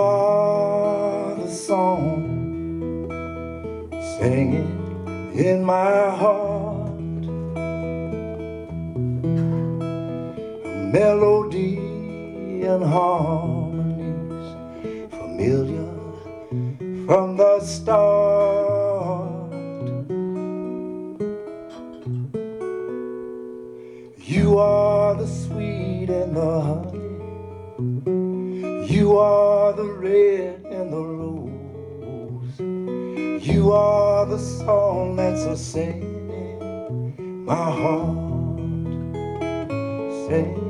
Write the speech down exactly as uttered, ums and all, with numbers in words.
are the song singing in my heart, a melody and harmonies familiar from the start. You are the sweet and the honey, you are the red and the rose, you are the song that's a singing my heart. Sing.